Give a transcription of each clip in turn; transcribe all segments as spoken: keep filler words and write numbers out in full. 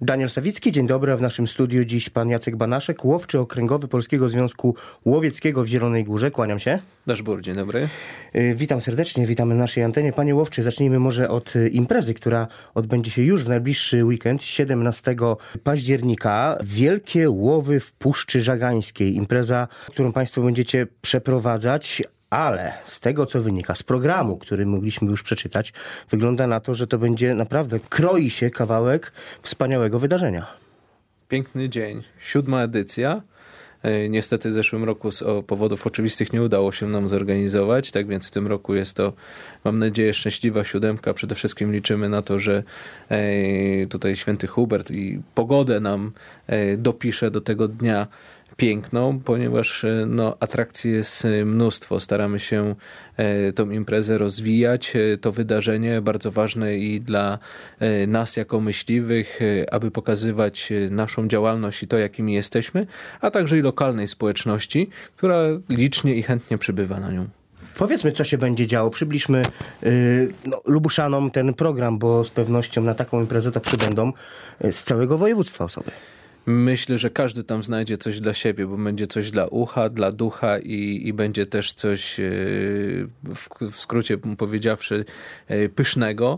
Daniel Sawicki, dzień dobry. A w naszym studiu dziś pan Jacek Banaszek, łowczy okręgowy Polskiego Związku Łowieckiego w Zielonej Górze. Kłaniam się. Daszbur, dzień dobry. Witam serdecznie, witamy na naszej antenie. Panie łowczy, zacznijmy może od imprezy, która odbędzie się już w najbliższy weekend, siedemnastego października. Wielkie łowy w Puszczy Żagańskiej. Impreza, którą państwo będziecie przeprowadzać. Ale z tego, co wynika z programu, który mogliśmy już przeczytać, wygląda na to, że to będzie naprawdę, kroi się kawałek wspaniałego wydarzenia. Piękny dzień, siódma edycja. Niestety w zeszłym roku z powodów oczywistych nie udało się nam zorganizować, tak więc w tym roku jest to, mam nadzieję, szczęśliwa siódemka. Przede wszystkim liczymy na to, że tutaj święty Hubert i pogodę nam dopisze do tego dnia piękną, ponieważ no, atrakcji jest mnóstwo. Staramy się e, tą imprezę rozwijać. E, to wydarzenie bardzo ważne i dla e, nas jako myśliwych, e, aby pokazywać naszą działalność i to, jakimi jesteśmy, a także i lokalnej społeczności, która licznie i chętnie przybywa na nią. Powiedzmy, co się będzie działo. Przybliżmy yy, no, Lubuszanom ten program, bo z pewnością na taką imprezę to przybędą z całego województwa osoby. Myślę, że każdy tam znajdzie coś dla siebie, bo będzie coś dla ucha, dla ducha i, i będzie też coś, w, w skrócie powiedziawszy, pysznego.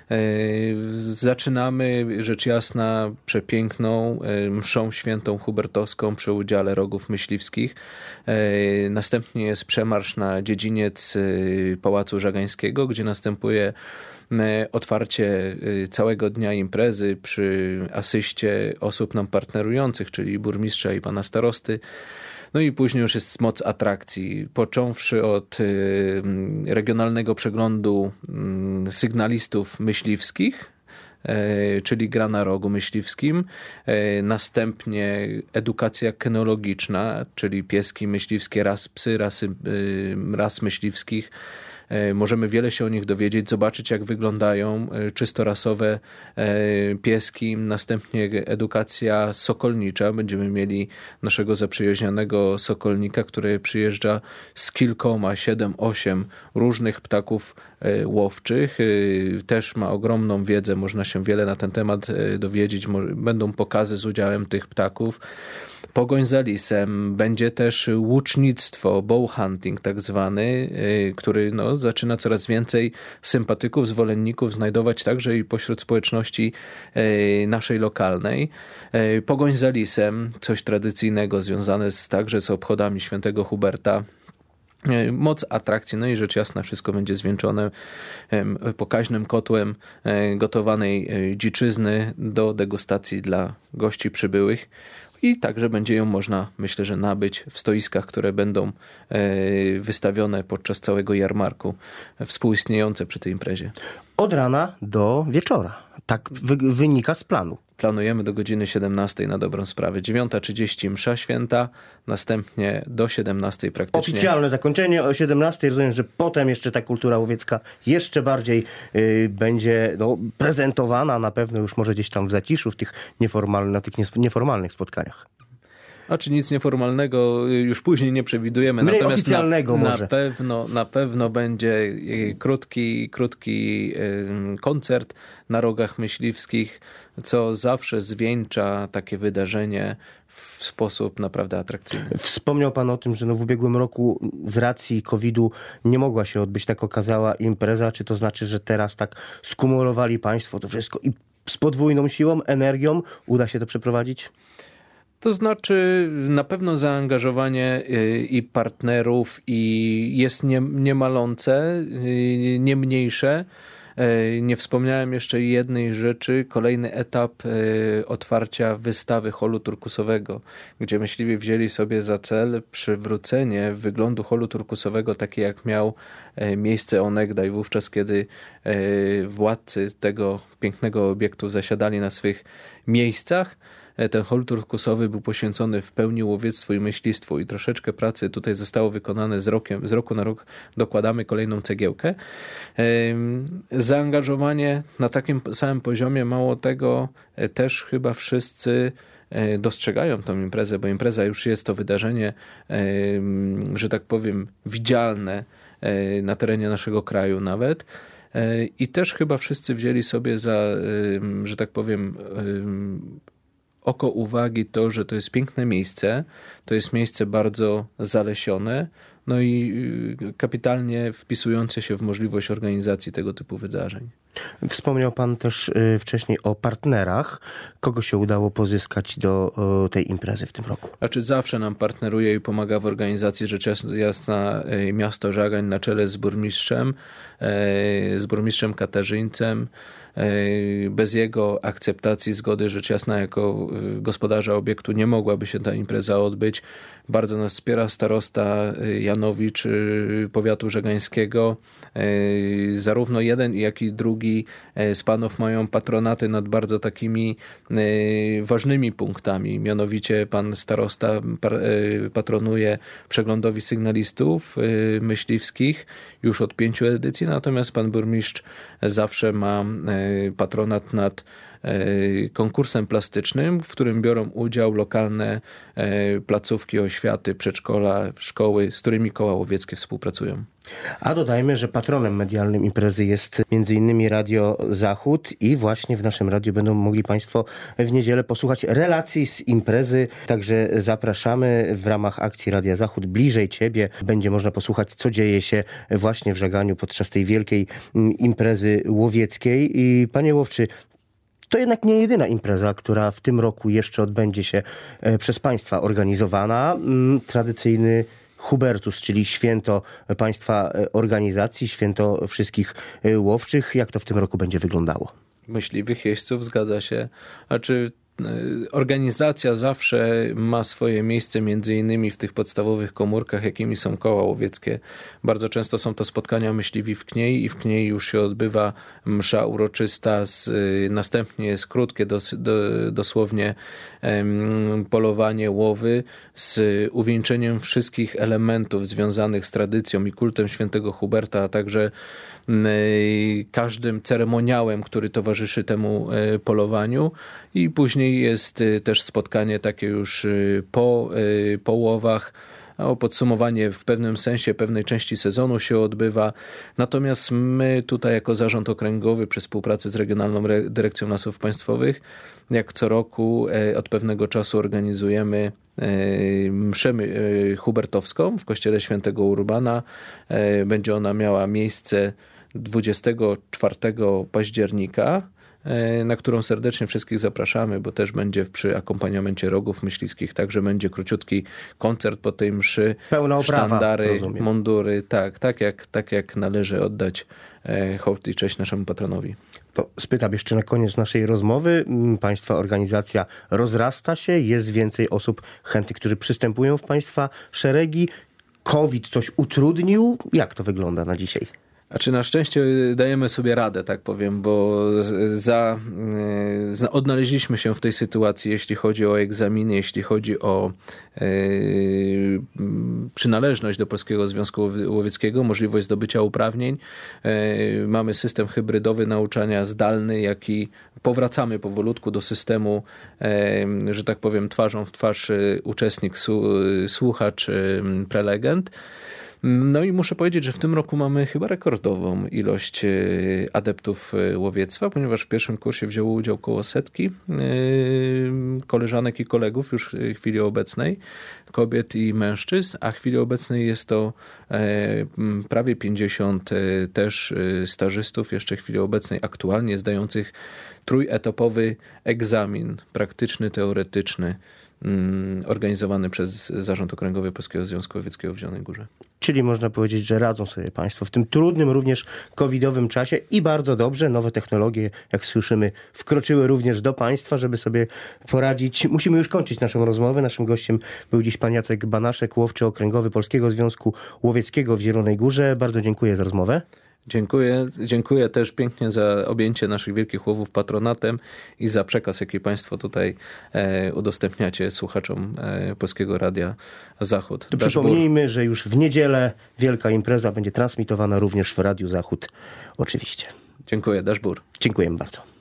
Zaczynamy, rzecz jasna, przepiękną mszą świętą hubertowską przy udziale rogów myśliwskich. Następnie jest przemarsz na dziedziniec Pałacu Żagańskiego, gdzie następuje otwarcie całego dnia imprezy przy asyście osób nam partnerujących, czyli burmistrza i pana starosty. No i później już jest moc atrakcji, począwszy od regionalnego przeglądu sygnalistów myśliwskich, czyli gra na rogu myśliwskim, następnie edukacja kynologiczna, czyli pieski myśliwskie, ras psy, rasy, ras myśliwskich. Możemy wiele się o nich dowiedzieć, zobaczyć, jak wyglądają czystorasowe pieski. Następnie edukacja sokolnicza. Będziemy mieli naszego zaprzyjaźnionego sokolnika, który przyjeżdża z kilkoma, siedem, osiem różnych ptaków łowczych. Też ma ogromną wiedzę, można się wiele na ten temat dowiedzieć. Będą pokazy z udziałem tych ptaków. Pogoń za lisem, będzie też łucznictwo, bow hunting tak zwany, który no, zaczyna coraz więcej sympatyków, zwolenników znajdować także i pośród społeczności naszej lokalnej. Pogoń za lisem, coś tradycyjnego związane z, także z obchodami świętego Huberta. Moc atrakcji, no i rzecz jasna wszystko będzie zwieńczone pokaźnym kotłem gotowanej dziczyzny do degustacji dla gości przybyłych. I także będzie ją można, myślę, że nabyć w stoiskach, które będą wystawione podczas całego jarmarku, współistniejące przy tej imprezie. Od rana do wieczora. Tak wy- wynika z planu. Planujemy do godziny siedemnastej na dobrą sprawę. dziewiąta trzydzieści msza święta, następnie do siedemnastej praktycznie. Oficjalne zakończenie o siedemnastej. Rozumiem, że potem jeszcze ta kultura łowiecka jeszcze bardziej yy, będzie no, prezentowana, na pewno już może gdzieś tam w zaciszu, w tych nieformalnych, na tych nieformalnych spotkaniach. A czy nic nieformalnego już później nie przewidujemy. Mniej Natomiast oficjalnego na, może. Na pewno, na pewno będzie krótki, krótki koncert na rogach myśliwskich, co zawsze zwieńcza takie wydarzenie w sposób naprawdę atrakcyjny. Wspomniał pan o tym, że no w ubiegłym roku z racji kowida nie mogła się odbyć tak okazała impreza. Czy to znaczy, że teraz tak skumulowali państwo to wszystko i z podwójną siłą, energią uda się to przeprowadzić? To znaczy na pewno zaangażowanie i partnerów i jest nie, niemalące, nie mniejsze. Nie wspomniałem jeszcze jednej rzeczy, kolejny etap otwarcia wystawy holu turkusowego, gdzie myśliwi wzięli sobie za cel przywrócenie wyglądu holu turkusowego taki, jak miał miejsce onegdaj, wówczas kiedy władcy tego pięknego obiektu zasiadali na swych miejscach. Ten hol turkusowy był poświęcony w pełni łowiectwu i myślistwu i troszeczkę pracy tutaj zostało wykonane z, rokiem, z roku na rok. Dokładamy kolejną cegiełkę. Zaangażowanie na takim samym poziomie, mało tego, też chyba wszyscy dostrzegają tą imprezę, bo impreza już jest to wydarzenie, że tak powiem, widzialne na terenie naszego kraju nawet. I też chyba wszyscy wzięli sobie za, że tak powiem, oko uwagi to, że to jest piękne miejsce, to jest miejsce bardzo zalesione, no i kapitalnie wpisujące się w możliwość organizacji tego typu wydarzeń. Wspomniał pan też wcześniej o partnerach. Kogo się udało pozyskać do tej imprezy w tym roku? Znaczy zawsze nam partneruje i pomaga w organizacji rzecz jasna miasto Żagań na czele z burmistrzem, z burmistrzem Katarzyńcem. Bez jego akceptacji, zgody, rzecz jasna, jako gospodarza obiektu nie mogłaby się ta impreza odbyć. Bardzo nas wspiera starosta Janowicz powiatu żagańskiego. Zarówno jeden, jak i drugi z panów mają patronaty nad bardzo takimi ważnymi punktami. Mianowicie pan starosta patronuje przeglądowi sygnalistów myśliwskich już od pięciu edycji, natomiast pan burmistrz zawsze ma patronat nad konkursem plastycznym, w którym biorą udział lokalne placówki oświaty, przedszkola, szkoły, z którymi koła łowieckie współpracują. A dodajmy, że patronem medialnym imprezy jest między innymi Radio Zachód i właśnie w naszym radiu będą mogli państwo w niedzielę posłuchać relacji z imprezy. Także zapraszamy w ramach akcji Radia Zachód Bliżej Ciebie. Będzie można posłuchać, co dzieje się właśnie w Żaganiu podczas tej wielkiej imprezy łowieckiej. I panie łowczy, to jednak nie jedyna impreza, która w tym roku jeszcze odbędzie się przez państwa organizowana. Tradycyjny Hubertus, czyli święto państwa organizacji, święto wszystkich łowczych. Jak to w tym roku będzie wyglądało? Myśliwych jeźdźców, zgadza się. Znaczy, organizacja zawsze ma swoje miejsce między innymi w tych podstawowych komórkach, jakimi są koła łowieckie. Bardzo często są to spotkania myśliwi w Kniei i w Kniei już się odbywa msza uroczysta, z, następnie jest krótkie dos, do, dosłownie em, polowanie łowy z uwieńczeniem wszystkich elementów związanych z tradycją i kultem świętego Huberta, a także każdym ceremoniałem, który towarzyszy temu polowaniu, i później jest też spotkanie takie już po, po łowach. O podsumowanie w pewnym sensie pewnej części sezonu się odbywa. Natomiast my tutaj jako Zarząd Okręgowy przy współpracy z Regionalną Dyrekcją Lasów Państwowych jak co roku od pewnego czasu organizujemy mszę hubertowską w kościele świętego Urbana. Będzie ona miała miejsce dwudziestego czwartego października, na którą serdecznie wszystkich zapraszamy, bo też będzie przy akompaniamencie rogów myśliwskich, także będzie króciutki koncert po tej mszy. Pełna oprawa, sztandary, rozumiem. mundury, tak, tak jak, tak jak należy oddać hołd i cześć naszemu patronowi. To spytam jeszcze na koniec naszej rozmowy. Państwa organizacja rozrasta się, jest więcej osób chętnych, którzy przystępują w państwa szeregi. COVID coś utrudnił? Jak to wygląda na dzisiaj? Znaczy na szczęście dajemy sobie radę, tak powiem, bo za, za, odnaleźliśmy się w tej sytuacji, jeśli chodzi o egzaminy, jeśli chodzi o e, przynależność do Polskiego Związku Łowieckiego, możliwość zdobycia uprawnień. E, mamy system hybrydowy nauczania zdalny, jak i powracamy powolutku do systemu, e, że tak powiem, twarzą w twarz uczestnik, słuchacz, prelegent. No i muszę powiedzieć, że w tym roku mamy chyba rekordową ilość adeptów łowiectwa, ponieważ w pierwszym kursie wzięło udział około setki koleżanek i kolegów już w chwili obecnej, kobiet i mężczyzn, a w chwili obecnej jest to prawie pięćdziesiąt też stażystów jeszcze w chwili obecnej aktualnie zdających trójetapowy egzamin praktyczny, teoretyczny, organizowany przez Zarząd Okręgowy Polskiego Związku Łowieckiego w Zielonej Górze. Czyli można powiedzieć, że radzą sobie państwo w tym trudnym, również covidowym czasie i bardzo dobrze. Nowe technologie, jak słyszymy, wkroczyły również do państwa, żeby sobie poradzić. Musimy już kończyć naszą rozmowę. Naszym gościem był dziś pan Jacek Banaszek, łowczy okręgowy Polskiego Związku Łowieckiego w Zielonej Górze. Bardzo dziękuję za rozmowę. Dziękuję. Dziękuję też pięknie za objęcie naszych wielkich łowów patronatem i za przekaz, jaki państwo tutaj e, udostępniacie słuchaczom e, Polskiego Radia Zachód. Przypomnijmy, że już w niedzielę wielka impreza będzie transmitowana również w Radiu Zachód. Oczywiście. Dziękuję. Dashbur. Dziękujemy bardzo.